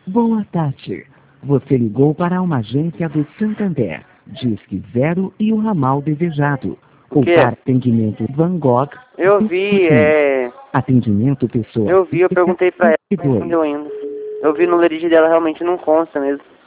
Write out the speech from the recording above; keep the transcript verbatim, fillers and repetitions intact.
Boa tarde. Você ligou para uma agência do Santander. Disque Zero e o ramal desejado. O O quê? par atendimento Van Gogh. Eu vi, é... Atendimento pessoa. Eu vi, eu perguntei pra ela, não dois. respondeu ainda. Eu vi no lerite dela, realmente não consta mesmo.